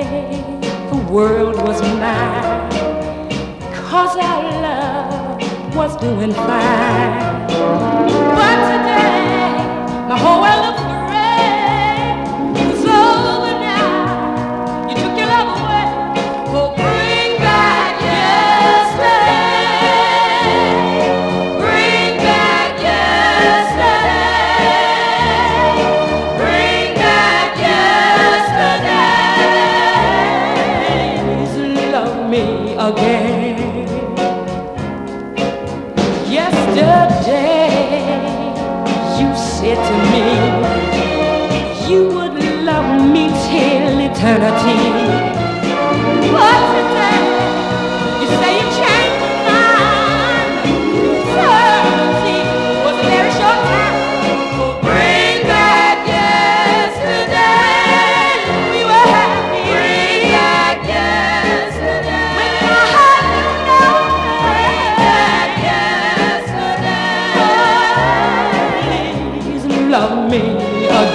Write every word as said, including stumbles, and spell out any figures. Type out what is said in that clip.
the world was mine, 'cause our love was doing fine. But today, my whole world looks gray. It's over now. You took your love away. Oh, bring back yesterday. Bring back yesterday. Bring back yesterdays. Love me again. Yesterday, you said to me you would love me till eternity. But today,